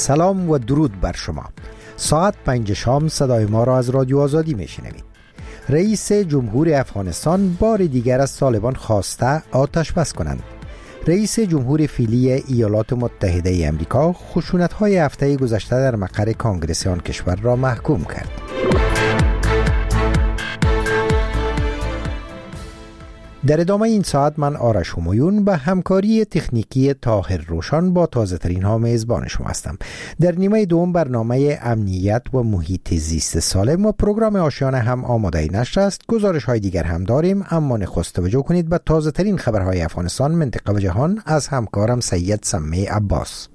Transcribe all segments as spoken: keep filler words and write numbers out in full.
سلام و درود بر شما. ساعت پنج شام صدای ما را از رادیو آزادی میشنوید. رئیس جمهور افغانستان بار دیگر از طالبان خواسته آتش بس کنند. رئیس جمهور فعلی ایالات متحده ای آمریکا خشونت‌های هفته گذشته در مقر کانگرس آن کشور را محکوم کرد. در ادامه این ساعت من آرش همایون به همکاری تکنیکی طاهر روشن با تازه ترین ها میزبان شما هستم. در نیمه دوم برنامه امنیت و محیط زیست سالم و پروگرام آشیانه هم آماده نشر است. گزارش های دیگر هم داریم، اما نخست توجه کنید به تازه ترین خبرهای افغانستان، منطقه و جهان از همکارم سید سمی عباس.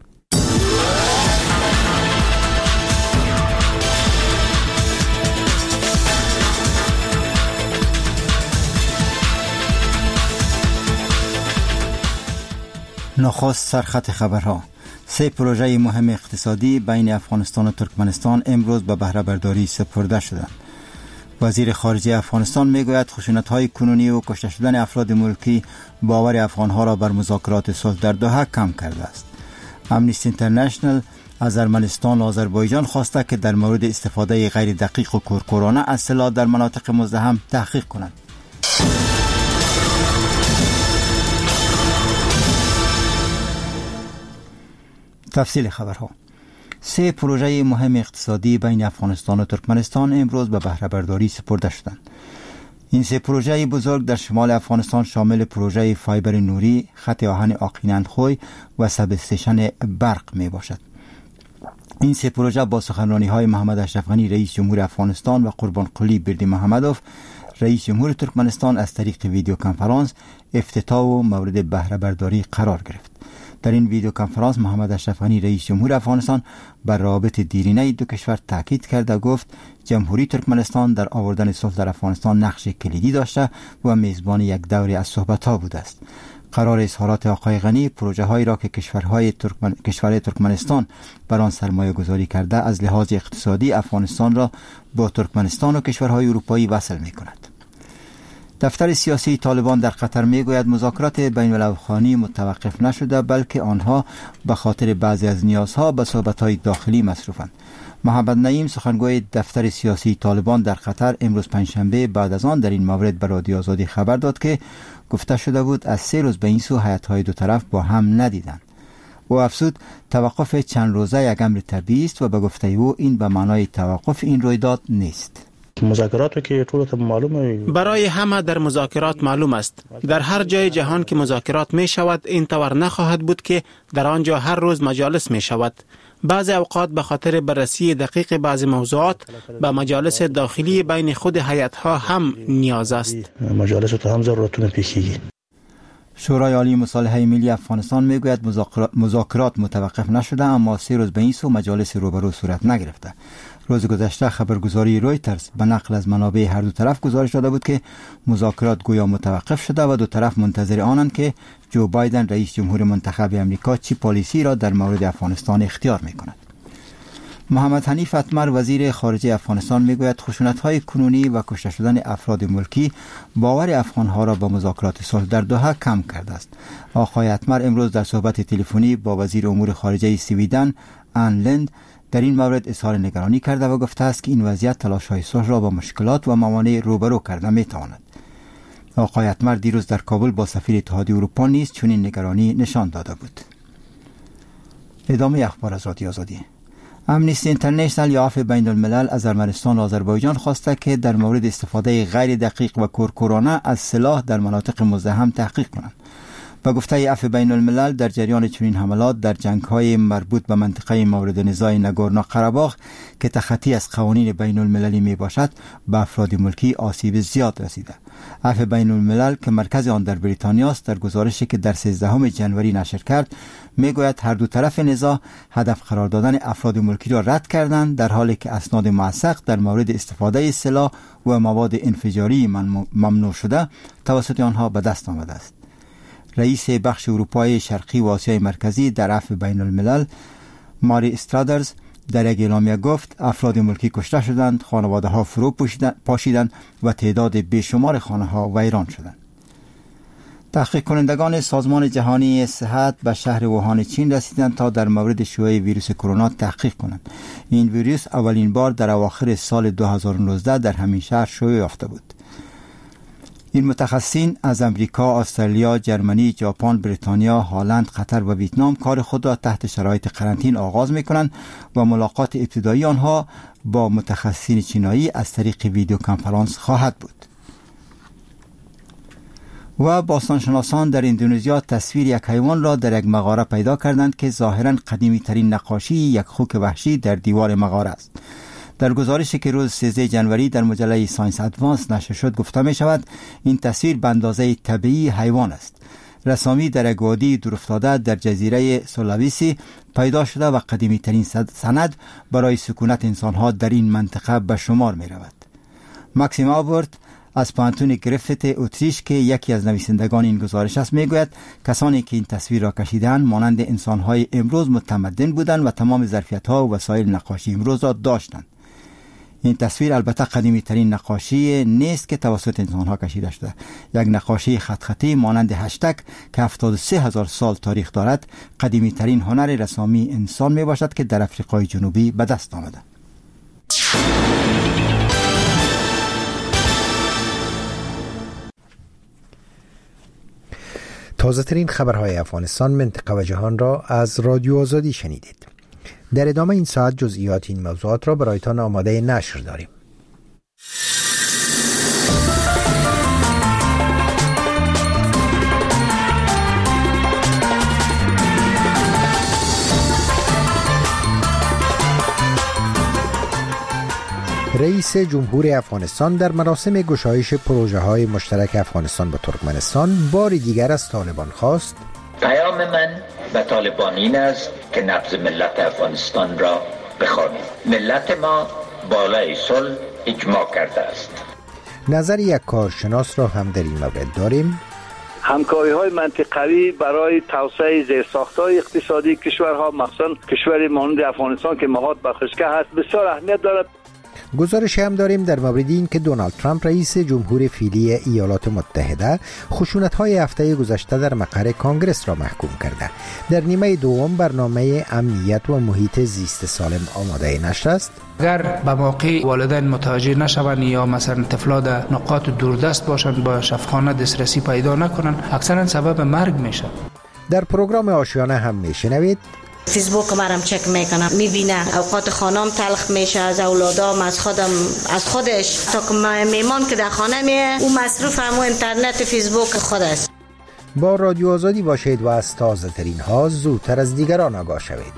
نخست سرخط خبرها. سه پروژه مهم اقتصادی بین افغانستان و ترکمنستان امروز به بهره برداری سپرده شدند. وزیر خارجه افغانستان میگوید خشونت‌های کنونی و کشته شدن افراد ملکی باور افغان‌ها را بر مذاکرات صلح در دوحه کم کرده است. امنیستی اینترنشنال از ارمنستان و آذربایجان خواسته که در مورد استفاده غیر دقیق و کورکورانه از سلاح در مناطق مزدحم تحقیق کنند. تفصیل خبرها. سه پروژه مهم اقتصادی بین افغانستان و ترکمنستان امروز به بهره برداری سپرده شدند. این سه پروژه بزرگ در شمال افغانستان شامل پروژه فایبر نوری، خط آهن آقینندخوی و سب استیشن برق می باشد. این سه پروژه با سخنرانی های محمد اشرف غنی رئیس جمهور افغانستان و قربان قلی بردیمحمدوف رئیس جمهور ترکمنستان از طریق ویدیو کنفرانس افتتاح و مورد بهره برداری قرار گرفت. در این ویدیو کنفرانس محمد اشرف غنی رئیس جمهور افغانستان بر روابط دیرینه دو کشور تاکید کرد و گفت جمهوری ترکمنستان در آوردن صلح در افغانستان نقش کلیدی داشته و میزبان یک دوره از صحبت‌ها بوده است. قرار اظهارات آقای غنی پروژه هایی را که کشورهای ترکمن... کشور ترکمنستان بر آن سرمایه گذاری کرده از لحاظ اقتصادی افغانستان را با ترکمنستان و کشورهای اروپایی وصل می کند. دفتر سیاسی طالبان در قطر میگوید مذاکرات بین الافغانی متوقف نشده، بلکه آنها به خاطر بعضی از نیازها به صحبت‌های داخلی مصروفند. محمد نعیم سخنگوی دفتر سیاسی طالبان در قطر امروز پنجشنبه بعد از آن در این مورد به رادیو آزادی خبر داد که گفته شده بود از سه روز به این سو هیئت‌های دو طرف با هم ندیدند. او افزود توقف چند روزه یک امر طبیعی است و به گفته او این به معنای توقف این رویداد نیست. مذاکرات که ټول ته معلومه برای همه در مذاکرات معلوم است. در هر جای جهان که مذاکرات می شود این طور نخواهد بود که در آنجا هر روز مجالس می شود. بعضی اوقات به خاطر بررسی دقیق بعضی موضوعات به مجالس داخلی بین خود هیئت‌ها هم نیاز است. مجالس ته هم ضرورتونه پیشیږي. شورای عالی مصالحه ملی افغانستان میگوید مذاکرات متوقف نشده، اما سه روز به این سو مجالس روبرو صورت نگرفته. روز گذشته خبرگزاری رویترز به نقل از منابع هر دو طرف گزارش داده بود که مذاکرات گویا متوقف شده و دو طرف منتظر آنند که جو بایدن رئیس جمهور منتخب آمریکا چی پالیسی را در مورد افغانستان اختیار می‌کند. محمد حنیف اتمر وزیر خارجه افغانستان میگوید خشونت‌های کنونی و کشته شدن افراد ملکی باور افغان‌ها را به مذاکرات صلح در دوحه کم کرده است. آقای اتمر امروز در صحبت تلفنی با وزیر امور خارجه سویدن آن لند در این مورد اظهار نگرانی کرده و گفته است که این وضعیت تلاش‌های صلح را با مشکلات و موانع روبرو کرده می‌تواند. آقای اتمر دیروز در کابل با سفیر اتحادیه اروپا نیز چنین نگرانی نشان داده بود. ادامه اخبار از رادیو آزادی. امنیستی اینترنشنال یا عفو بین الملل از ارمنستان و آذربایجان خواسته که در مورد استفاده غیر دقیق و کورکورانه از سلاح در مناطق مزدحم تحقیق کنند. با گفته عفو بین الملل در جریان چنین حملات در جنگ‌های مربوط به منطقه مورد نزاع نگورنو قره‌باغ که تخطی از قوانین بین المللی می باشد به افراد ملکی آسیب زیاد رسیده. عفو بین الملل که مرکز آن در بریتانیا است در گزارشی که در سیزدهم ژانویه نشر کرد میگوید هر دو طرف نزاع هدف قرار دادن افراد ملکی را رد کردند، در حالی که اسناد موثق در مورد استفاده سلاح و مواد انفجاری ممنوع شده توسط آنها به دست آمده است. رئیس بخش اروپای شرقی و آسیای مرکزی در عفو بین الملل ماری استرادرز در یک اعلامیه گفت افراد ملکی کشته شدند، خانواده ها فرو پاشیدند و تعداد بیشمار خانه ها ویران شدند. تحقیق کنندگان سازمان جهانی صحت به شهر ووهان چین رسیدند تا در مورد شیوع ویروس کرونا تحقیق کنند. این ویروس اولین بار در اواخر سال دو هزار و نوزده در همین شهر شیوع یافته بود. این متخصصین از امریکا، استرالیا، جرمنی، ژاپن، بریتانیا، هلند، قطر و ویتنام کار خود را تحت شرایط قرنطینه آغاز می‌کنند و ملاقات ابتدایی آنها با متخصصین چینایی از طریق ویدیو کنفرانس خواهد بود. و باستانشناسان در اندونزیا تصویر یک حیوان را در یک مغاره پیدا کردند که ظاهراً قدیمی ترین نقاشی یک خوک وحشی در دیوار مغاره است. در گزارشی که روز سیزده جنوری در مجله ساینس ادوانس نشر شد گفته می شود این تصویر به اندازه طبیعی حیوان است. رسامی در یک وادی دورافتاده در جزیره سولاویسی پیدا شده و قدیمی ترین سند برای سکونت انسانها در این منطقه به شمار می رود. ماکسیم آبورت از پانتون گریفیت اتریش که یکی از نویسندگان این گزارش است میگوید کسانی که این تصویر را کشیدند مانند انسانهای امروز متمدن بودند و تمام ظرفیت‌ها و وسایل نقاشی امروز را داشتند. این تصویر البته قدیمی ترین نقاشی نیست که توسط انسانها کشیده شده. یک نقاشی خط خطی مانند هشتگ که هفتاد و سه هزار سال تاریخ دارد قدیمی ترین هنر رسامی انسان می باشد که در افریقای جنوبی به دست آمده. تازه ترین خبرهای افغانستان، منطقه و جهان را از رادیو آزادی شنیدید. در ادامه این ساعت جزئیات این موضوعات را برایتان آماده نشر داریم. رئیس جمهور افغانستان در مراسم گشایش پروژه های مشترک افغانستان با ترکمنستان بار دیگر از طالبان خواست پیام من به طالبان این است که نبض ملت افغانستان را بخوانید. ملت ما بالای صلح اجماع کرده است. نظر یک کارشناس را هم در این مورد داریم. همکاری های منطقوی برای توسعه زیرساخت‌های اقتصادی کشورها مخصوصا کشور مانند افغانستان که محاط به خشکی هست بسیار اهمیت دارد. گزارش هم داریم در مورد این که دونالد ترامپ رئیس جمهور فعلی ایالات متحده خشونت‌های هفته گذشته در مقر کانگرس را محکوم کرده. در نیمه دوم برنامه امنیت و محیط زیست سالم آماده نشر است. اگر به موقع والدین متوجه نشوند یا مثلا طفلا در نقاط دوردست باشند با شفاخانه دسترسی پیدا نکنند اکثرا سبب مرگ میشه. در پروگرام آشیانه هم میشنوید فیسبوک مرم چک میکنم میبینه اوقات خانم تلخ میشه از اولادام از خودم از خودش تا که میمان که در خانه میه او مصروف همو اینترنت فیسبوک خود است. با رادیو آزادی باشید و از تازه ترین ها زودتر از دیگران آگاه شوید.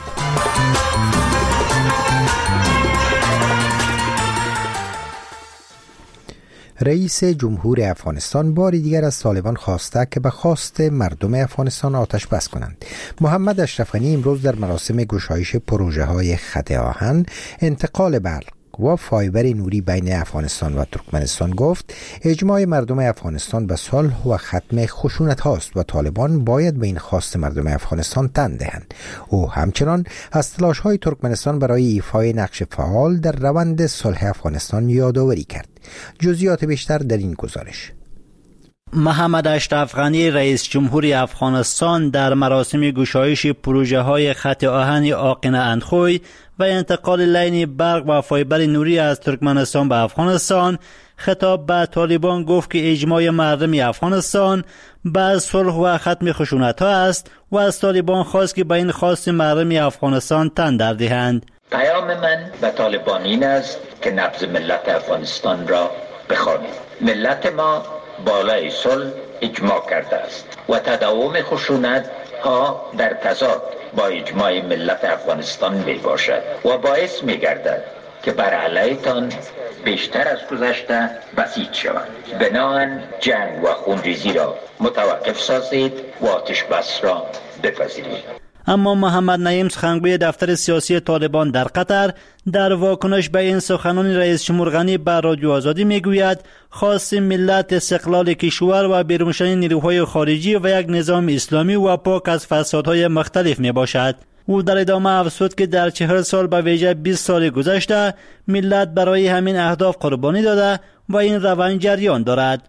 رئیس جمهور افغانستان بار دیگر از طالبان خواسته که به خواست مردم افغانستان آتش بس کنند. محمد اشرف غنی امروز در مراسم گشایش پروژه های خط آهن، انتقال برق و فایبر نوری بین افغانستان و ترکمنستان گفت اجماع مردم افغانستان به صلح و ختم خشونت هاست و طالبان باید به این خواست مردم افغانستان تن دهند. او همچنان از تلاش های ترکمنستان برای ایفای نقش فعال در روند صلح افغانستان یادآوری کرد. جزئیات بیشتر در این گزارش. محمد اشرف غنی رئیس جمهوری افغانستان در مراسم گشایش پروژه های خط آهن آقنه اندخوی و انتقال لین برق و فایبر نوری از ترکمنستان به افغانستان خطاب به طالبان گفت که اجماع مردم افغانستان به صلح و ختم خشونت ها است و از طالبان خواست که به این خواست مردم افغانستان تن در دهند. پیام من به طالبان این است که نبض ملت افغانستان را بخوانید. ملت ما بالای صلح اجماع کرده است و تداوم خشونت ها در تضاد با اجماع ملت افغانستان می باشد و باعث می گردد که بر علیتان بیشتر از گذشته بسیج شوند. بنابراین جنگ و خونریزی را متوقف سازید و آتش بس را بپذیرید. اما محمد نعیم سخنگوی دفتر سیاسی طالبان در قطر در واکنش به این سخنان رئیس جمهور غنی به رادیو آزادی میگوید خواست ملت استقلال کشور و بیرونشدن نیروهای خارجی و یک نظام اسلامی و پاک از فسادهای مختلف می باشد. او در ادامه افزود که در چهل سال به ویژه بیست سال گذشته ملت برای همین اهداف قربانی داده و این روند جریان دارد.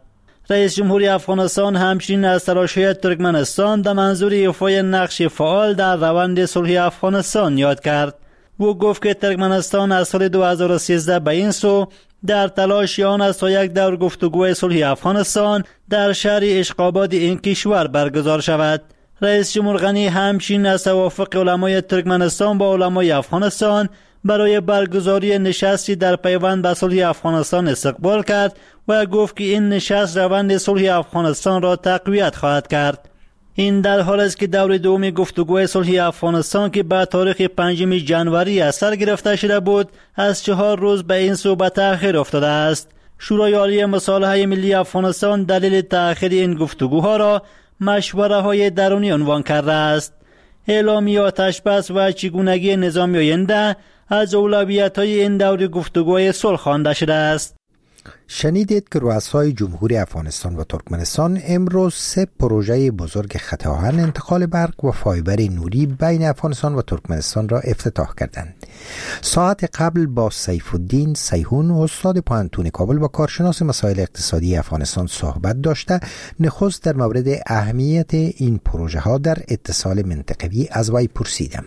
رئیس جمهوری افغانستان همچنین از تلاش‌های ترکمنستان در منظور ایفای نقش فعال در روند صلح افغانستان یاد کرد. او گفت که ترکمنستان از سال دو هزار و سیزده به این سو در تلاش آن است تا یک دور گفتگوی صلح افغانستان در شهر اشقاباد این کشور برگزار شود. رئیس جمهور غنی همچنین از توافق علمای ترکمنستان با علمای افغانستان برای برگزاری نشستی در پیوند به صلح افغانستان استقبال کرد و گفت که این نشست روند صلح افغانستان را تقویت خواهد کرد. این در حال است که دور دوم گفتگوی صلح افغانستان که به تاریخ پنجم ژانویه از سر گرفته شده بود از چهار روز به این سو به تأخیر افتاده است. شورای عالی مصالحه ملی افغانستان دلیل تأخیر این گفتگوها را مشوره های درونی عنوان کرده است. اعلامیه آتش بس و چگونگی نظام آینده از اولویت‌های این دور گفتگوی صلح خوانده شده است. شنیدید که رؤسای جمهوری افغانستان و ترکمنستان امروز سه پروژه بزرگ خط آهن انتقال برق و فایبر نوری بین افغانستان و ترکمنستان را افتتاح کردند. ساعت قبل با سیف الدین سیهون استاد پوهنتون کابل و کارشناس مسائل اقتصادی افغانستان صحبت داشته نخست در مورد اهمیت این پروژه ها در اتصال منطقوی از وی پرسیدم.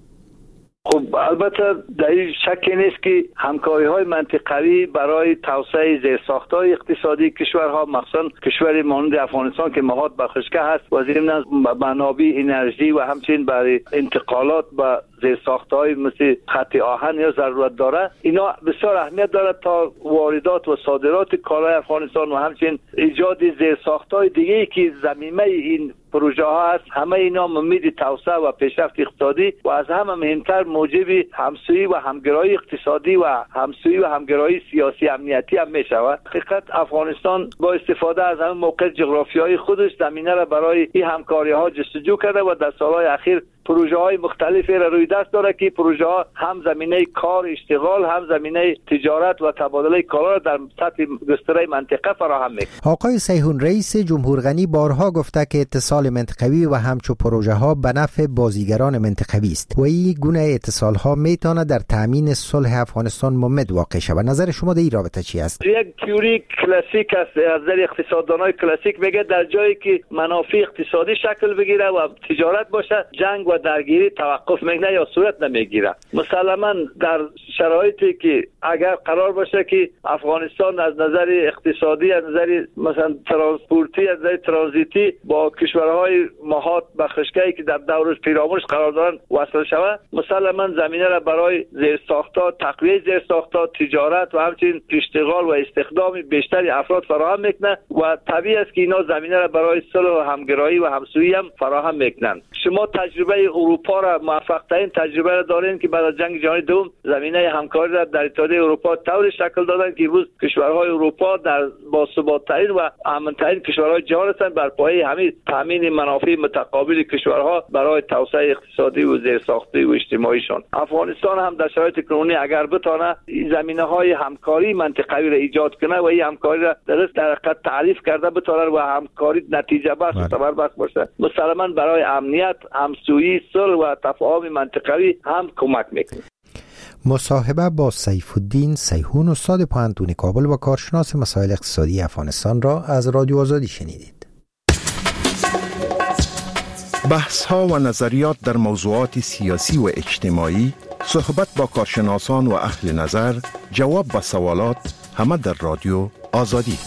خب البته در این شکی نیست که همکاری های منطقوی برای توسعه زیرساخت‌های اقتصادی کشورها مخصوصا کشور مانند افغانستان که محاط به خشکی هست و ضمن منابع انرژی و همچنین برای انتقالات به زیرساخت‌های مثل خط آهن یا ضرورت داره، اینا بسیار اهمیت داره تا واردات و صادرات کالای افغانستان و همچنین ایجاد زیرساخت‌های دیگه‌ای که ضمیمه این پروژه ها هست. همه اینا امید توسعه و پیشرفت اقتصادی و از همه مهمتر موجب همسویی و همگرایی اقتصادی و همسویی و همگرایی سیاسی امنیتی هم می شود. حقیقت افغانستان با استفاده از همه موقع جغرافیایی خودش زمینه را برای این همکاری ها جستجو کرده و در سالهای اخیر پروژه های مختلفی را روی دست داره که پروژه ها هم زمینه کار اشتغال هم زمینه تجارت و تبادله کالا را در سطح گستره منطقه فراهم می‌کند. آقای سیهون رئیس جمهور غنی بارها گفته که اتصال منطقوی و همچو پروژه ها به نفع بازیگران منطقوی است و این گونه اتصال ها میتونه در تامین صلح افغانستان ممد واقع شود. نظر شما در این رابطه چی است؟ یک تئوری کلاسیک است از نظر اقتصاددانای کلاسیک میگه در جایی که منافع اقتصادی شکل بگیره و تجارت باشه جنگ و درگیری توقف میکنه یا صورت نمیگیره. مسلما در شرایطی که اگر قرار باشه که افغانستان از نظر اقتصادی از نظر مثلا ترانسپورتی از نظر ترانزیتی با کشورهای محاط به خشکی که در دور پیرامونش قرار دارن وصل شود، مسلما زمینه را برای زیرساخت‌ها تقویت زیرساخت‌ها تجارت و همچنین اشتغال و استخدام بیشتری افراد فراهم میکنه و طبیعی است که اینا زمینه را برای صلح و همگرایی و همسویی هم فراهم میکنن. شما تجربه اروپا را موفق ترین تجربه را دارین که بعد از جنگ جهانی دوم زمینه همکاری را در اتحادیه اروپا طوری شکل دادن که امروز کشورهای اروپا در باثبات‌ترین و امن‌ترین کشورهای جهان هستند بر پایه همین تامین منافع متقابل کشورها برای توسعه اقتصادی و زیرساختی و اجتماعیشان. افغانستان هم در شرایط کنونی اگر بتونه این زمینه‌های همکاری منطقوی را ایجاد کنه و این همکاری را درست در حقیقت تعریف کرده بتونه و همکاری نتیجه بخش و ثمر بخش باشه، مسلماً برای امنیت، همسویی، صلح و تفاهم منطقوی هم کمک میکنه. مصاحبه با سیف الدین سیهون استاد پوهنتون کابل و کارشناس مسائل اقتصادی افغانستان را از رادیو آزادی شنیدید. بحث ها و نظریات در موضوعات سیاسی و اجتماعی، صحبت با کارشناسان و اهل نظر، جواب به سوالات، همه در رادیو آزادی.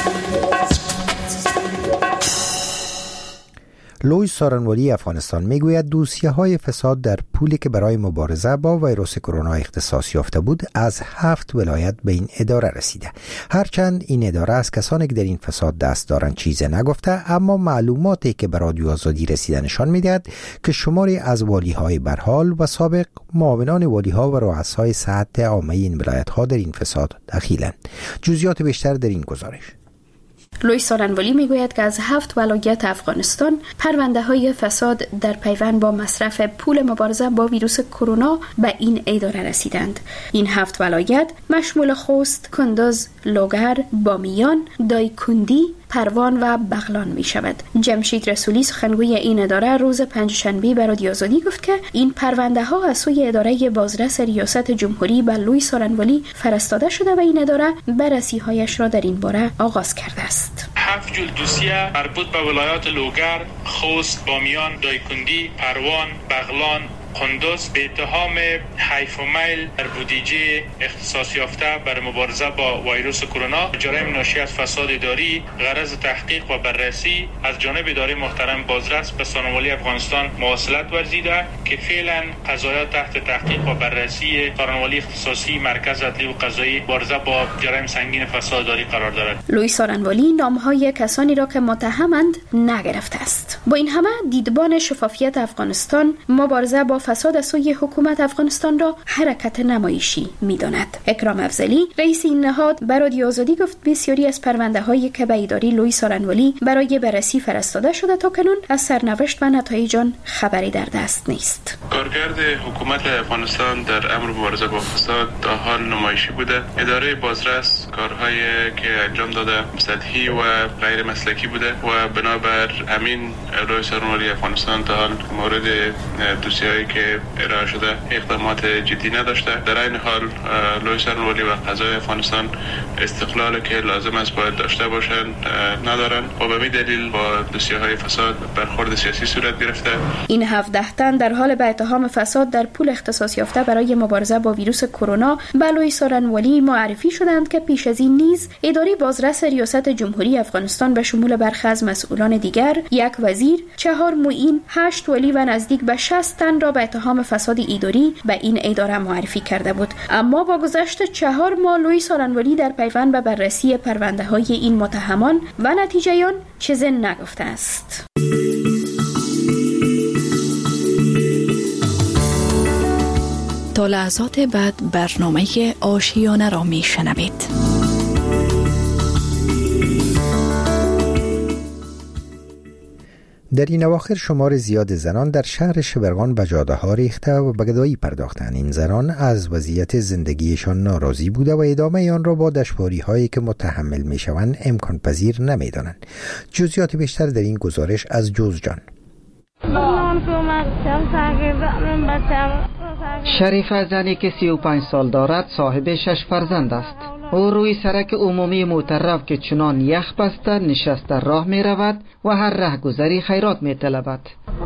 لوی سارنوالی افغانستان میگوید دوسیه های فساد در پولی که برای مبارزه با ویروس کرونا اختصاص یافته بود از هفت ولایت به این اداره رسیده. هرچند این اداره از کسانی که در این فساد دست دارند چیزی نگفته، اما معلوماتی که به رادیو آزادی رسیده نشان میدهد که شماری از والی های برحال و سابق معاونان والی ها و رؤسای سطح عامه این ولایت ها در این فساد دخیلند. جزئیات بیشتر در این گزارش. لوی سارنوالی میگوید که از هفت ولایت افغانستان پرونده های فساد در پیوند با مصرف پول مبارزه با ویروس کرونا به این اداره رسیدند. این هفت ولایت مشمول خوست، کندز، لوگر، بامیان، دایکندی، پروان و بغلان می شود. جمشید رسولی سخنگوی این اداره روز پنجشنبه به رادیو آزادی گفت که این پرونده ها از سوی اداره بازرس ریاست جمهوری به لوی سارنوالی فرستاده شده و این اداره بررسی هایش را در این باره آغاز کرده است. هفت جلد دوسیه مربوط به ولایات لوگر، خوست، بامیان، دایکندی، پروان، بغلان، قندوز به اتهام حیف و میل در بودجه اختصاص یافته برای مبارزه با ویروس کرونا، جرایم ناشی از فساد اداری، غرض تحقیق و بررسی از جانب اداره محترم بازرس به سانحه‌مالی افغانستان مواصلت ورزیده که فعلا قضایات تحت تحقیق و بررسی سانحه‌مالی اختصاصی مرکز عدلی و قضایی مبارزه با جرایم سنگین فساد اداری قرار دارد. لویی سارنوالی نامهای کسانی را که متهمند نگرفته است. با این همه دیدبان شفافیت افغانستان مبارزه با فساد از سوی حکومت افغانستان را حرکت نمایشی می‌داند. اکرام افضلی رئیس این نهاد به رادیو آزادی گفت بسیاری از پرونده‌هایی که به اداره لویی سارنوالی برای بررسی فرستاده شده تا کنون از سرنوشت و نتایج آن خبری در دست نیست. کارکرد حکومت افغانستان در امر مبارزه با فساد تا حال نمایشی بوده. اداره بازرس کارهایی که انجام داده سطحی و غیر مسلکی بوده و بنابر همین لویی سارنوالی افغانستان تا حال مورد دوسیه‌ای که ارائه شده اقدامات جدی نداشته. در این حال لویی سارنوالی و قضای افغانستان استقلال که لازم است باید داشته باشند ندارن و به این دلیل با دوسیه‌های فساد برخورد سیاسی صورت گرفته. این هفده تن در حال به اتهام فساد در پول اختصاص یافته برای مبارزه با ویروس کرونا به لویی سارنوالی معرفی شدند که پیش از این نیز اداره بازرس ریاست جمهوری افغانستان به شمول برخی از مسئولان دیگر، یک وزیر، چهار معین، هشت ولی و نزدیک به شصت تن را به اتهام فساد اداری به این اداره معرفی کرده بود. اما با گذشت چهار ماه لویی سارنوالی در پیوند به بررسی پرونده‌های این متهمان و نتیجه آن چیزی نگفته است. تا لحظات بعد برنامه آشیانه را میشنوید. در این اواخر شمار زیاد زنان در شهر شبرغان به جاده ها ریخته و به گدایی پرداختند. این زنان از وضعیت زندگیشان ناراضی بوده و ادامه آن را با دشواری هایی که متحمل می شوند امکان پذیر نمی دانند. جزئیات بیشتر در این گزارش از جوزجان. شریفه زنی که سی و پنج سال دارد صاحب شش فرزند است. او روی سرک عمومی مترف که چنان یخ بسته نشسته راه می رود و هر رهگذری خیرات می طلبد.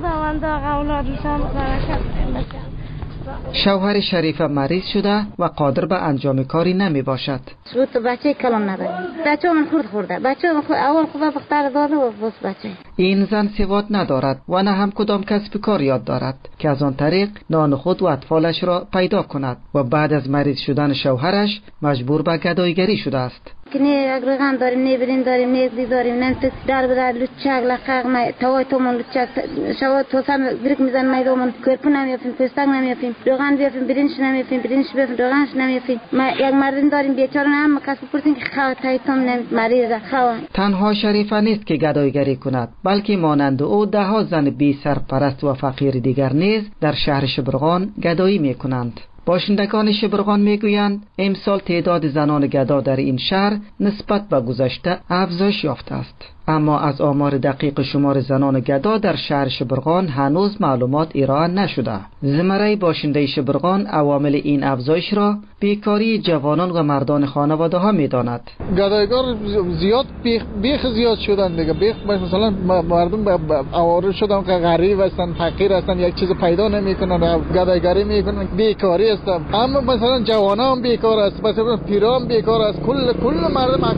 شوهر شریفه مریض شده و قادر به انجام کاری نمی باشد. تو بچه کلام نداره. بچه من خورد خورده. بچه من خورد. اول خوبه بختر داده و بس بچه. این زن سواد ندارد و نه هم کدام کسب کار یاد دارد که از آن طریق نان خود و اطفالش را پیدا کند و بعد از مریض شدن شوهرش مجبور به گداییگری شده است. کنی اگرگان داریم، نیبرین داریم، نیزی داریم، ننت در بدر لچک لخاق ما توای تومون لچک شوا توسان گریک میزن میدومون کرپ نمیافیم، پستک نمیافیم، روغن بیافیم، برینش نمیافیم، برینش بیافیم، روغنش نمیافیم. ما یک مردین داریم بیچاره هم کسب پرسین که خوا تایتون نمی مریضه خوا. تنها شریفه نیست که گداییگری کند، بلکه مانند او ده ها زن بی سرپرست و فقیر دیگر نیز در شهر شبرغان گدایی میکنند. باشندگان شبرغان میگویند امسال تعداد زنان گدا در این شهر نسبت به گذشته افزایش یافته است. اما از آمار دقیق شمار زنان گدا در شهر شبرغان هنوز معلومات ارائه نشده. زمره باشنده شبرغان عوامل این افزایش را بیکاری جوانان و مردان خانواده ها میداند. گدایگار زیاد بیخ, بیخ زیاد شدن دیگه. بیخ مثلا مردم آواره شدن که غریب هستن، فقیر هستن، یک چیز پیدا نمیکنن، گدایگاری میکنن، بیکاری است. اما مثلا جوانان هم بیکار است، مثلا پیران بیکار است. کل کل مردم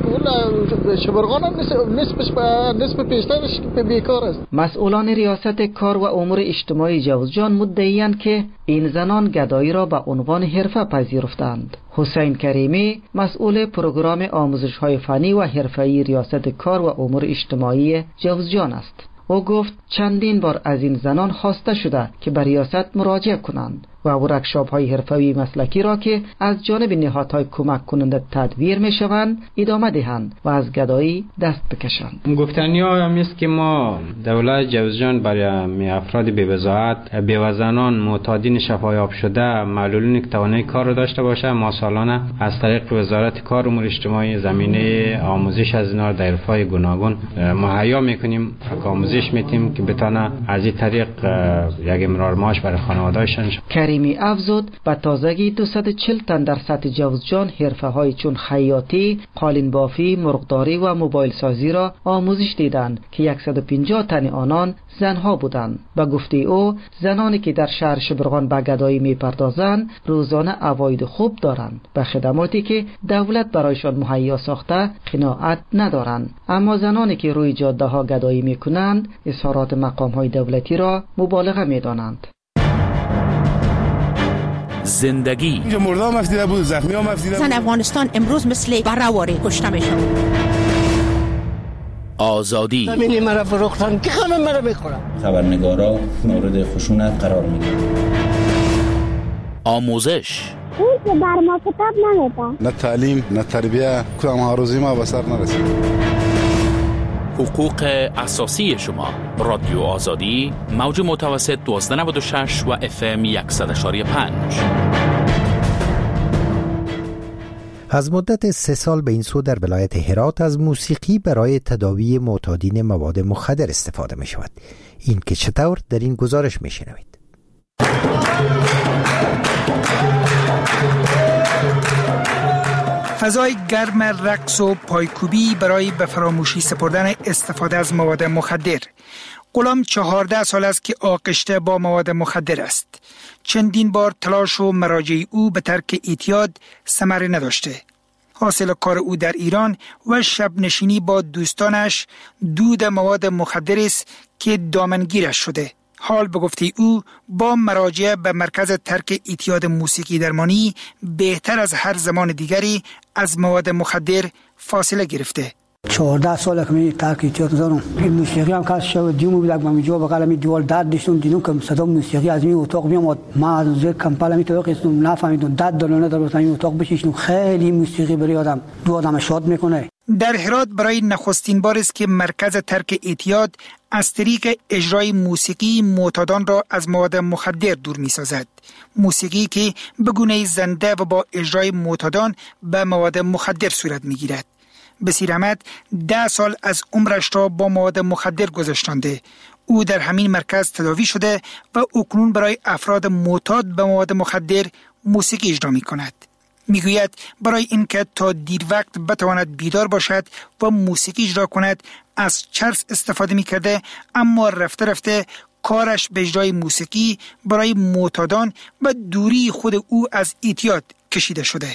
کل شبرغان هم نسبش نسبت پیشترش بیکار است. مسئولان ریاست کار و امور اجتماعی جوزجان مدعی‌اند که این زنان گدایی را به عنوان حرفه پذیرفتند. حسین کریمی مسئول پروگرام آموزش‌های فنی و حرفه‌ای ریاست کار و امور اجتماعی جوزجان است. او گفت چندین بار از این زنان خواسته شده که به ریاست مراجعه کنند و ورکشاپ های حرفه‌ای مسلکی را که از جانب نهادهای کمک کننده تدبیر می شوند ادامه دهند و از گدایی دست بکشند. گفتنی ها هم است که ما دولت جوزجان برای افراد بی وضاحت، بیوه‌زنان، معتادین شفایاب شده، معلولین که توانایی کار را داشته باشه، ما سالانه از طریق وزارت کار و امور اجتماعی زمینه آموزش از اینا در حرفه‌های گوناگون مهیا میکنیم، آموزش میتیم که بتونه از این طریق یک امرار معاش برای خانواده‌شان. کریمی افزود به تازگی دویست و چهل تن در سطح جوزجان حرفه‌های چون خیاطی، قالین بافی، مرغداری و موبایل سازی را آموزش دیدند که صد و پنجاه تن آنان زنها بودند. به گفته او زنانی که در شهر شبرغان به گدایی می‌پردازند روزانه عواید خوب دارند. به خدماتی که دولت برایشان مهیا ساخته قناعت ندارند. اما زنانی که روی جاده ها گدایی می‌کنند اظهارات مقام‌های دولتی را مبالغه می‌دانند. زندگی اینجا مرده هم افدیده بود، زخمی هم افدیده بود. زن افغانستان امروز مثل بره‌واره کشته میشن. آزادی زمینی مرا فروختن که خانم مرا بخورم. خبرنگارا مورد خشونت قرار میگیرن. آموزش اون که بر ما کتاب نمیدن. نه تعلیم نه تربیه، کدام ها روزی ما به سر نرسید. حقوق اساسی شما. رادیو آزادی موج متوسط دوازده نود و شش و اف ام صد و شش و پنج. از مدت سه سال به این سو در ولایت هرات از موسیقی برای تداوی معتادین مواد مخدر استفاده می شود. این که چطور در این گزارش می شنوید. فضای گرم رقص و پایکوبی برای به فراموشی سپردن استفاده از مواد مخدر. غلام چهارده سال است که آغشته با مواد مخدر است. چندین بار تلاش و مراجع او به ترک اعتیاد ثمر نداشته. حاصل کار او در ایران و شب نشینی با دوستانش دود مواد مخدر است که دامنگیرش شده. حال به گفته او با مراجعه به مرکز ترک اعتیاد موسیقی درمانی بهتر از هر زمان دیگری از مواد مخدر فاصله گرفته. چهارده سال که من ترک اعتیاد زدم. این موسیقی هم که شب دیمو بیدم من اینجا بغل می دیوار داد داشتم دیدم که صدا موسیقی از این اتاق میومد. ما از زیر کمپالا می تو قسم نفهمیدم داد دلونه در این اتاق بشینم. خیلی موسیقی برای آدم دو آدم شاد میکنه. در هرات برای نخستین بار است که مرکز ترک اعتیاد از طریق اجرای موسیقی معتادان را از مواد مخدر دور می سازد. موسیقی که به گونه زنده و با اجرای معتادان به مواد مخدر صورت می گیرد. بصیر احمد ده سال از عمرش را با مواد مخدر گذشتانده. او در همین مرکز تداوی شده و اکنون برای افراد معتاد به مواد مخدر موسیقی اجرا می کند. میگوید برای اینکه تا دیر وقت بتواند بیدار باشد و موسیقی اجرا کند از چرس استفاده میکرده، اما رفته رفته کارش به اجرای موسیقی برای معتادان و دوری خود او از اعتیاد کشیده شده.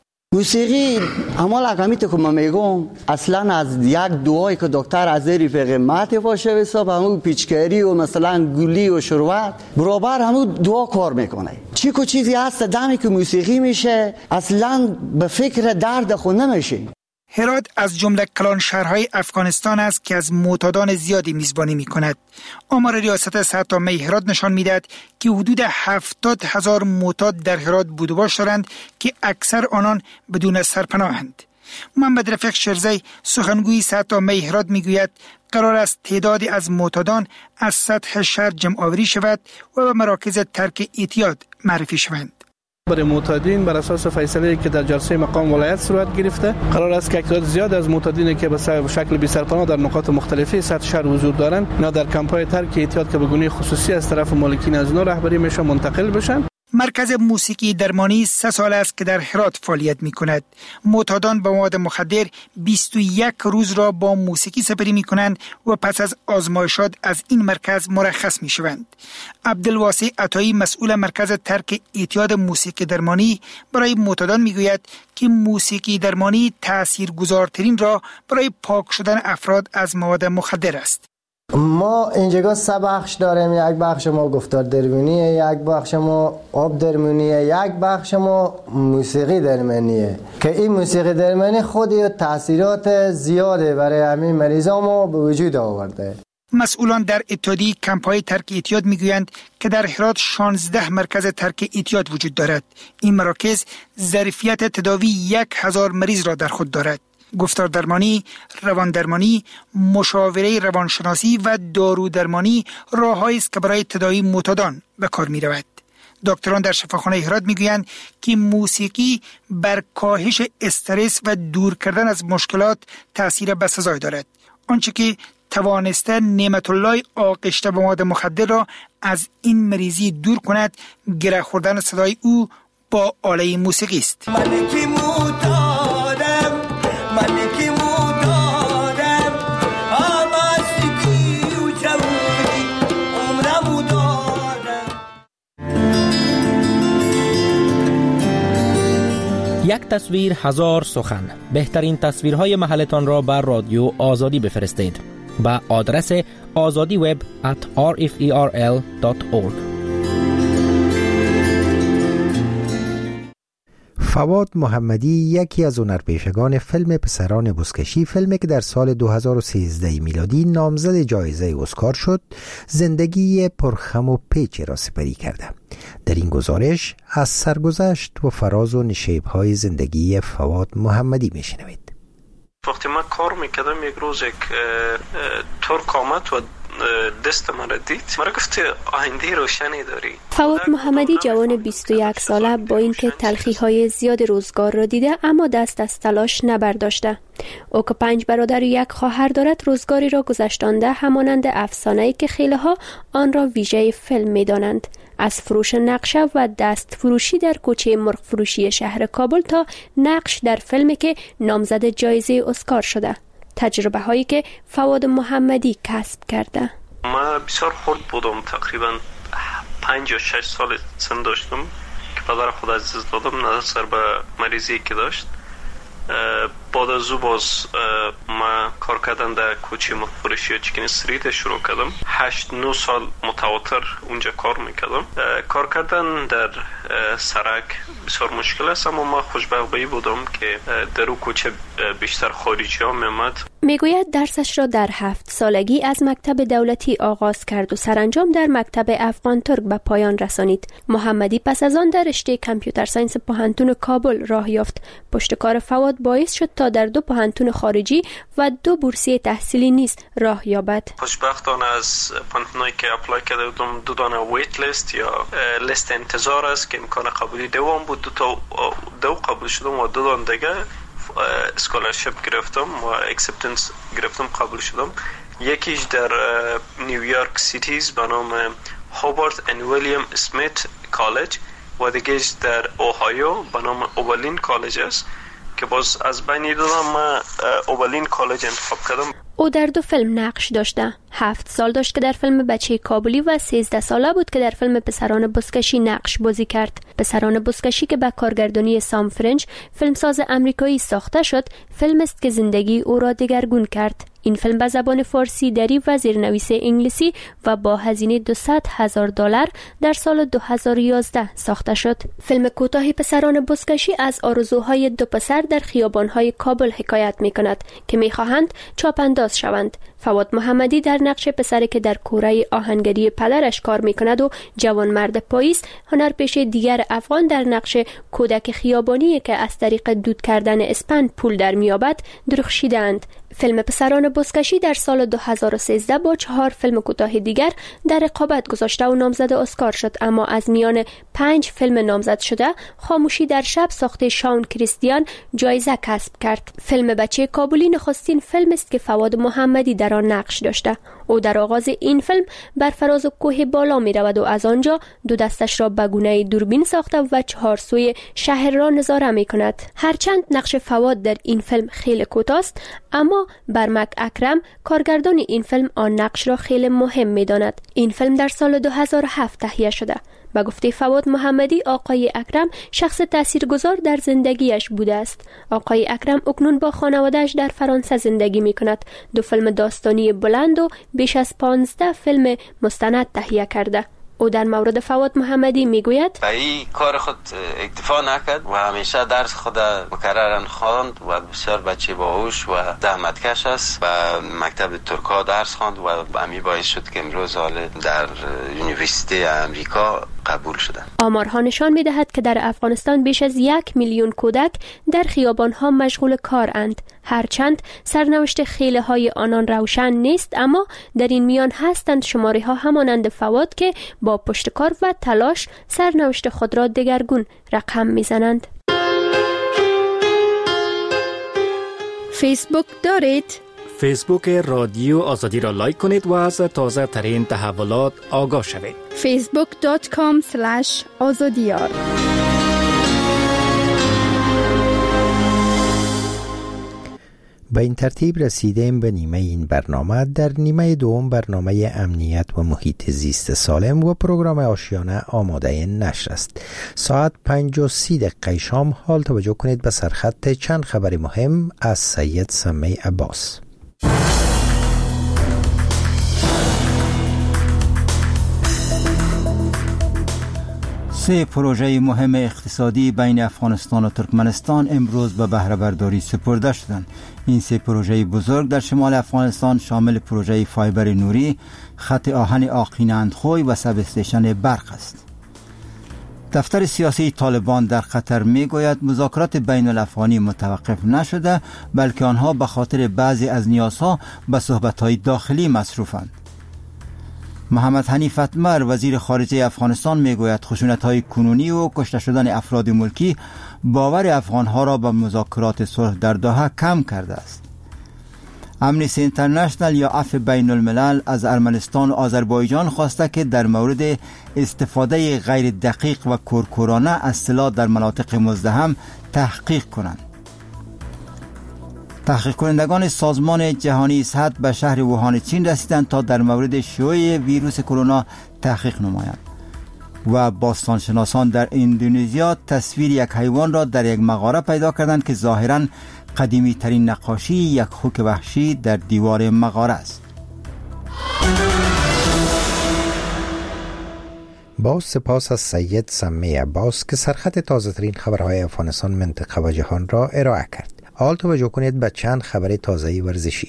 موسیقی اما لقمیت که من میگم اصلا از یک دعایی که دکتر از رفیق مات باشه حساب همون پیچکاری و مثلا گلی و شروعات برابر همون دعا کار میکنه. چی کو چیزی هست دمی که موسیقی میشه اصلا به فکر درد خود نمیشه. هرات از جمله کلان شهرهای افغانستان است که از معتادان زیادی میزبانی میکند. آمار ریاست صحت عامه هرات نشان میدهد که حدود هفتاد هزار معتاد در هرات بود و باش دارند که اکثر آنان بدون سرپناهند. محمد رفیق شرزی سخنگوی صحت عامه هرات میگوید قرار است تعدادی از معتادان از سطح شهر جمع آوری شود و به مراکز ترک اعتیاد معرفی شوند. برای معتادین بر اساس فیصله که در جلسه مقام ولایت صورت گرفته قرار است که تعداد زیاد از معتادین که به شکل بی سرپناه در نقاط مختلفی سطح شهر حضور دارند اینا در کمپ‌های ترک اعتیاد که به گونه خصوصی از طرف مالکین از نو رهبری میشه منتقل بشن. مرکز موسیقی درمانی سه سال است که در هرات فعالیت می کند. معتادان با مواد مخدر بیست و یک روز را با موسیقی سپری می کنند و پس از آزمایشات از این مرکز مرخص می شوند. عبدالواسع عطایی مسئول مرکز ترک اعتیاد موسیقی درمانی برای معتادان می گوید که موسیقی درمانی تاثیرگذارترین را برای پاک شدن افراد از مواد مخدر است. ما اینجا سه بخش داریم. یک بخش ما گفتار درمانیه، یک بخش ما آب درمانیه، یک بخش ما موسیقی درمانیه که این موسیقی درمانی خودی تاثیرات زیاده برای همین مریضا ما به وجود آورده. مسئولان در اتحادیه کمپ‌های ترک اعتیاد میگویند که در هرات شانزده مرکز ترک اعتیاد وجود دارد. این مراکز ظرفیت تداوی یک هزار مریض را در خود دارد. گفتار درمانی، روان درمانی، مشاوره روانشناسی و دارو درمانی راههایی است که برای تداوی معتادان به کار می رود. دکتران در شفاخانه هرات می گویند که موسیقی بر کاهش استرس و دور کردن از مشکلات تأثیر بسزای دارد. آنچه که توانسته نعمت الله آغشته به مواد مخدر را از این مریضی دور کند. گره خوردن صدای او با آله موسیقی است. یک تصویر هزار سخن. بهترین تصویرهای محلتان را بر رادیو آزادی بفرستید با آدرس آزادی وب ات آر اف ای آر ال دات اورگ. فواد محمدی یکی از هنرپیشگان فیلم پسران بزکشی، فیلمی که در سال دو هزار و سیزده میلادی نامزد جایزه اسکار شد، زندگی پرخم و پیچی را سپری کرده. در این گزارش از سرگذشت و فراز و نشیب‌های زندگی فواد محمدی میشنوید. وقتی من کار میکردم یک روز یک ترک آمد و دست من را دید، من گفت آینده روشنی داری. فواد محمدی جوان بیست و یک ساله با اینکه تلخی‌های زیاد روزگار را دیده اما دست از تلاش نبرداشته. او که پنج برادر و یک خواهر دارد، روزگاری را گذشتانده همانند افسانه‌ای که خیلی‌ها آن را ویژه فیلم می‌دانند. از فروش نقشه و دست فروشی در کوچه مرغ فروشی شهر کابل تا نقش در فیلمی که نامزد جایزه اسکار شده. تجربه هایی که فواد محمدی کسب کرده. من بسیار خرد بودم، تقریبا پنج یا شش سال سن داشتم که پدر خود عزیز دادم نظر به مریضی که داشت. بعد از او باز ما کار کردن در کوچه مرغ فروشی چیکن استریت شروع کردم. هشت نه سال متواتر اونجا کار میکردم. کار کردن در سرک بسیار مشکل است، اما ما خوشبخت بودم که در اون کوچه بیشتر خارجی ها میامد. میگوید درسش را در هفت سالگی از مکتب دولتی آغاز کرد و سرانجام در مکتب افغان ترک به پایان رسانید. محمدی پس از آن در رشته کامپیوتر ساینس پوهنتون کابل راه یافت. پشتکار فواد باعث شد تا در دو پوهنتون خارجی و دو بورسیه تحصیلی نیز راه یابد. خوشبختانه از پوهنتونایی که اپلای کرده بودم دو دانه ویت لیست یا لیست انتظار است که امکان قبولی دوم بود. دو تا دو قبول شدم و دو دانه دیگه اسکولارشیپ گرفتم و اکسپتنس گرفتم، قبول شدم. یکیش در نیویورک سیتیز به نام هوبارت اند ویلیام اسمیت کالج و دیگهش در اوهایو به نام اوبالین کالج است که باز از بین دادم من اوبالین کالج انتخاب کردم. او در دو فیلم نقش داشته. هفت سال داشت که در فیلم بچه کابلی و سیزده ساله بود که در فیلم پسران بزکشی نقش بازی کرد. پسران بزکشی که با کارگردانی سام فرنج فیلمساز امریکایی ساخته شد، فیلم است که زندگی او را دگرگون کرد. این فیلم به زبان فارسی، دری و زیرنویس انگلیسی و با هزینه دویست هزار دلار در سال دو هزار و یازده ساخته شد. فیلم کوتاه پسران بزکشی از آرزوهای دو پسر در خیابان‌های کابل حکایت می‌کند که می‌خواهند چاپ‌انداز شوند. فواد محمدی در نقش پسری که در کوره آهنگری پدرش کار می‌کند و جوانمرد پاییز، هنرپیشه دیگر افغان در نقش کودک خیابانی که از طریق دود کردن اسپند پول در می‌یابد درخشیدند. فیلم پسران بزکشی در سال دو هزار و سیزده با چهار فیلم کوتاه دیگر در رقابت گذاشته و نامزد اسکار شد، اما از میان پنج فیلم نامزد شده خاموشی در شب ساخته شاون کریستیان جایزه کسب کرد. فیلم بچه کابلی نخستین فیلم است که فواد محمدی در آن نقش داشته. او در آغاز این فیلم بر فراز کوه بالا می رود و از آنجا دو دستش را به گونه دوربین ساخته و چهار سوی شهر را نظاره می کند. هرچند نقش فواد در این فیلم خیلی کوتاه است، اما برمک اکرم کارگردان این فیلم آن نقش را خیلی مهم می داند. این فیلم در سال دو هزار و هفت تهیه شده. به گفته فواد محمدی، آقای اکرم شخص تاثیرگذار در زندگیش بوده است. آقای اکرم اکنون با خانواده‌اش در فرانسه زندگی می کند. دو فیلم داستانی بلند و بیش از پانزده فیلم مستند تهیه کرده. او در مورد فواد محمدی میگوید به این کار خود اکتفا نکرد و همیشه درس خود مکررن خواند و بسیار بچه باهوش و زحمتکش است و مکتب ترکا درس خواند و امی باعث شد که امروز حال در یونیورسیته امریکا قبول شدن. آمارها نشان می‌دهد که در افغانستان بیش از یک میلیون کودک در خیابان‌ها مشغول کارند. هرچند سرنوشت خیله‌های آنان روشن نیست، اما در این میان هستند شماره‌ها همانند فواد که با پشتکار و تلاش سرنوشت خود را دگرگون رقم می‌زنند. فیسبوک دارید؟ فیسبوک رادیو آزادی را لایک کنید و از تازه ترین تحولات آگاه شوید. فیسبوک دات کام اسلش آزادیار. به این ترتیب رسیدیم به نیمه این برنامه. در نیمه دوم برنامه امنیت و محیط زیست سالم و پروگرام آشیانه آماده نشر است. ساعت پنج و سی دقیقه شام حال توجه کنید به سرخط چند خبر مهم از سید سمی عباس. سه پروژه مهم اقتصادی بین افغانستان و ترکمنستان امروز به بهره برداری سپرده شدند. این سه پروژه بزرگ در شمال افغانستان شامل پروژه فایبر نوری، خط آهن آقین اندخوی و سب استیشن برق است. دفتر سیاسی طالبان در قطر میگوید مذاکرات بین الافغانی متوقف نشده، بلکه آنها به خاطر بعضی از نیازها به صحبت‌های داخلی مصروفند. محمد حنیف اتمر وزیر خارجه افغانستان میگوید خشونت‌های کنونی و کشته شدن افراد ملکی باور افغان‌ها را به مذاکرات صلح در دوحه کم کرده است. امنیستی اینترنشنال یا عفو بین الملل از ارمنستان و آذربایجان خواسته که در مورد استفاده غیر دقیق و کورکورانه از سلاح در مناطق مزدحم تحقیق کنند. تحقیق کنندگان سازمان جهانی صحت به شهر ووهان چین رسیدند تا در مورد شیوع ویروس کرونا تحقیق نمایند. و باستانشناسان در اندونزیا تصویر یک حیوان را در یک مغاره پیدا کردند که ظاهراً قدیمی ترین نقاشی یک خوک وحشی در دیوار مغاره است. با سپاس از سید سمی عباس که سرخط تازه ترین خبرهای افغانستان، منطقه و جهان را ارائه کرد. حال توجه کنید به چند خبر تازه ورزشی.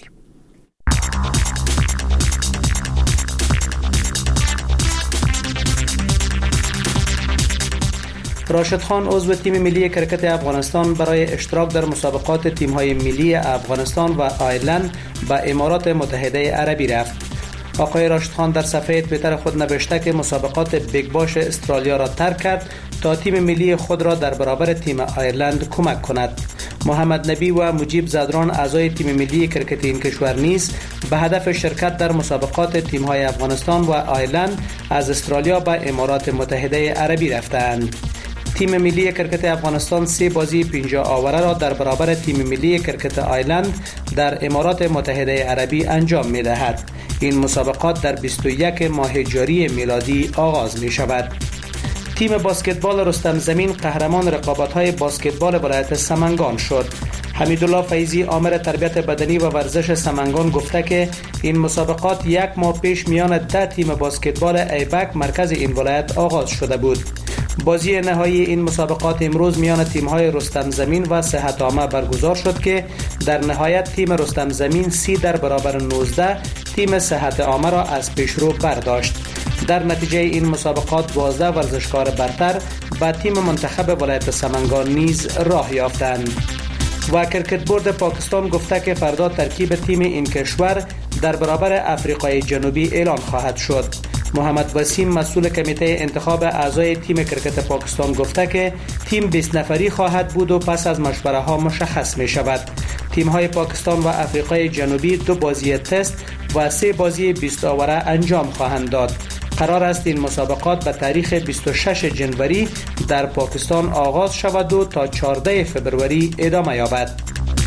راشد خان عضو تیم ملی کرکت افغانستان برای اشتراک در مسابقات تیم‌های ملی افغانستان و آیرلند به امارات متحده عربی رفت. آقای راشد خان در صفحه توییتر خود نوشته که مسابقات بیگ باش استرالیا را ترک کرد تا تیم ملی خود را در برابر تیم آیرلند کمک کند. محمد نبی و مجیب زدران اعضای تیم ملی کرکت این کشور نیز به هدف شرکت در مسابقات تیم‌های افغانستان و آیرلند از استرالیا به امارات متحده عربی رفتند. تیم ملی کرکت افغانستان سه بازی پنجاه آوره را در برابر تیم ملی کرکت آیرلند در امارات متحده عربی انجام می دهد. این مسابقات در بیست و یک ماه جاری میلادی آغاز می شود. تیم باسکتبال رستم زمین قهرمان رقابت‌های باسکتبال ولایت سمنگان شد. حمیدالله فیضی آمر تربیت بدنی و ورزش سمنگان گفته که این مسابقات یک ماه پیش میان ده تیم باسکتبال ایبک مرکز این ولایت آغاز شده بود. بازی نهایی این مسابقات امروز میان تیم‌های رستم زمین و صحت عامه برگزار شد که در نهایت تیم رستم زمین سی در برابر نوزده تیم صحت عامه را از پیشرو برداشت. در نتیجه این مسابقات دوازده ورزشکار برتر به تیم منتخب ولایت سمنگان نیز راه یافتند. و کرکت بورد پاکستان گفته که فردا ترکیب تیم این کشور در برابر افریقای جنوبی اعلان خواهد شد. محمد وسیم مسئول کمیته انتخاب اعضای تیم کرکت پاکستان گفته که تیم بیست نفری خواهد بود و پس از مشوره ها مشخص می شود. تیم های پاکستان و افریقای جنوبی دو بازی تست و سه بازی بیست آوره انجام خواهند داد. قرار است این مسابقات به تاریخ بیست و شش جنوری در پاکستان آغاز شود و تا چهارده فبروری ادامه یابد.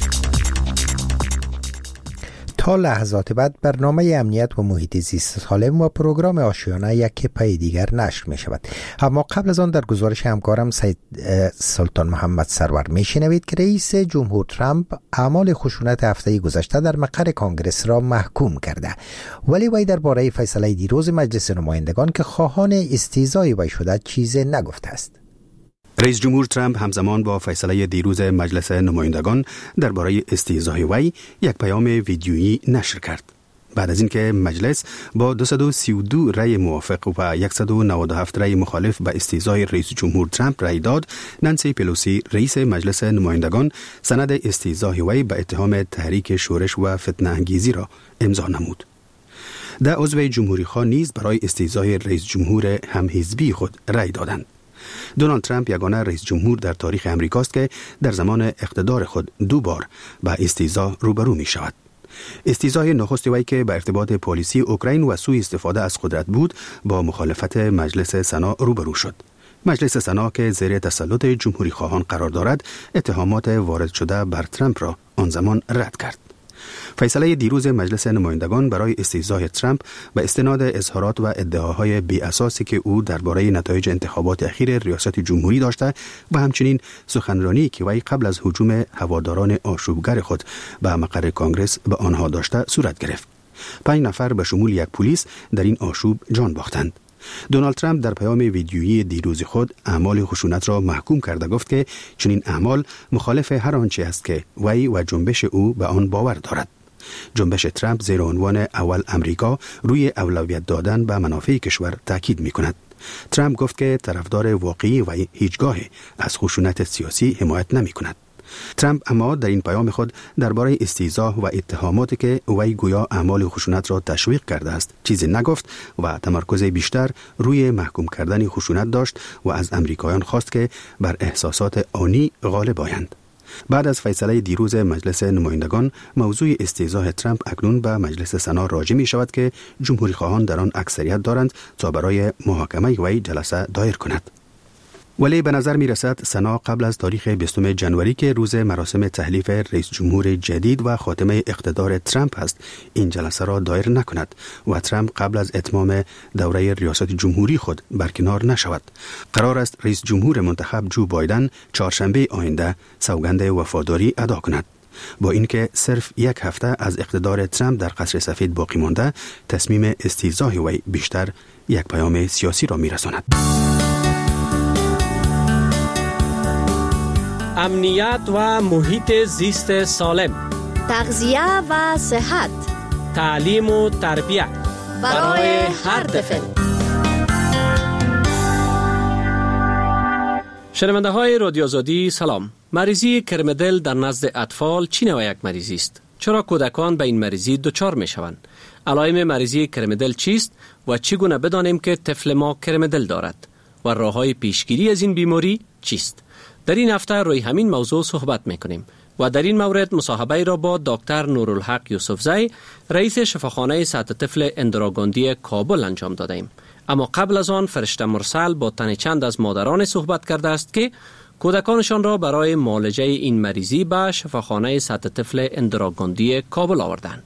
تا لحظات بعد برنامه امنیت و محیط زیست سالم و پروگرام آشیانه یک پای دیگر نشر می شود. اما قبل از آن در گزارش همکارم سید سلطان محمد سرور می شنوید که رئیس جمهور ترامپ اعمال خشونت هفته گذشته در مقر کانگرس را محکوم کرده، ولی وی درباره فیصله دیروز مجلس نمایندگان که خواهان استیضای وی شده چیزی نگفته است. رئیس جمهور ترامپ همزمان با فیصله دیروز مجلس نمایندگان درباره استیضای وی یک پیام ویدیویی نشر کرد. بعد از اینکه مجلس با دویست و سی و دو رأی موافق و صد و نود و هفت رأی مخالف به استیضای رئیس جمهور ترامپ رأی داد، نانسی پلوسی رئیس مجلس نمایندگان سند استیضای وی به اتهام تحریک شورش و فتنه انگیزی را امضا نمود. ده عضو جمهوری خواه نیز برای استیضای رئیس جمهور همحزبی خود رأی دادند. دونالد ترامپ یگانه رئیس جمهور در تاریخ امریکاست که در زمان اقتدار خود دو بار با استیضا روبرو می شود. استیضاح نخست وی که به ارتباط پلیسی اوکراین و سوء استفاده از قدرت بود با مخالفت مجلس سنا روبرو شد. مجلس سنا که زیر تسلط جمهوری خواهان قرار دارد اتهامات وارد شده بر ترامپ را آن زمان رد کرد. فیصله دیروز مجلس نمایندگان برای استیضاح ترامپ به استناد اظهارات و ادعاهای بی اساسی که او درباره نتایج انتخابات اخیر ریاست جمهوری داشته و همچنین سخنرانی که وی قبل از هجوم هواداران آشوبگر خود به مقر کانگرس به آنها داشته صورت گرفت. پنج نفر به شمول یک پلیس در این آشوب جان باختند. دونالد ترامپ در پیام ویدیویی دیروز خود اعمال خشونت را محکوم کرده گفت که چنین اعمال مخالف هر آنچه است که وی و جنبش او به آن باور دارد. جنبش ترامپ زیر عنوان اول امریکا روی اولویت دادن به منافع کشور تاکید می کند. ترامپ گفت که طرفدار واقعی و هیچگاه از خشونت سیاسی حمایت نمی کند. ترامپ اما در این پیام خود درباره استیضاح و اتهاماتی که وی گویا اعمال خشونت را تشویق کرده است چیزی نگفت و تمرکز بیشتر روی محکوم کردن خشونت داشت و از امریکایان خواست که بر احساسات آنی غالب آیند. بعد از فیصله دیروز مجلس نمایندگان، موضوع استیضاح ترامپ اکنون به مجلس سنا راجع می شود که جمهوری خواهان در آن اکثریت دارند تا برای محاکمه وی جلسه دایر کند. ولی به نظر می رسد سنا قبل از تاریخ بیستم جنوری که روز مراسم تحلیف رئیس جمهور جدید و خاتمه اقتدار ترامپ است این جلسه را دایر نکند و ترامپ قبل از اتمام دوره ریاست جمهوری خود برکنار نشود. قرار است رئیس جمهور منتخب جو بایدن چهارشنبه آینده سوگند وفاداری ادا کند. با اینکه صرف یک هفته از اقتدار ترامپ در قصر سفید باقی مانده، تصمیم استیضاح وی بیشتر یک پیام سیاسی را می رساند. امنیت و محیط زیست سالم، تغذیه و صحت، تعلیم و تربیت برای هر طفل. شنونده های رادیو آزادی سلام. مریضی کرمدل در نزد اطفال چی نوع یک مریضی است؟ چرا کودکان به این مریضی دچار می شوند؟ علائم مریضی کرمدل چیست و چگونه بدانیم که طفل ما کرمدل دارد و راههای پیشگیری از این بیماری چیست؟ در این هفته روی همین موضوع صحبت میکنیم و در این مورد مصاحبه را با دکتر نورالحق یوسفزی، رئیس شفاخانه سطح طفل اندراگاندی کابل انجام دادیم. اما قبل از آن فرشته مرسل با تن چند از مادران صحبت کرده است که کودکانشان را برای معالجه این مریضی به شفاخانه سطح طفل اندراگاندی کابل آوردند.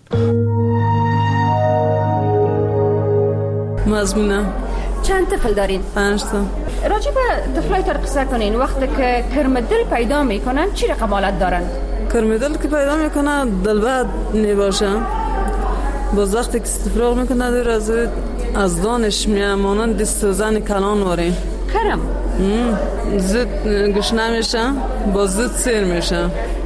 مزمونم. چند طفل دارین؟ پنج تا. راجع به طفلای تر قصه کنین. وقتی که کرمدل پیدا میکنن چی رقم حالت دارن؟ کرمدل که پیدا میکنن دل بد میباشه. باز وقتی که استفراغ میکنه دور از از دانش میامانن دست زن کلان واره. کرم؟ زود گشنه میشه، باز زود سیر میشه.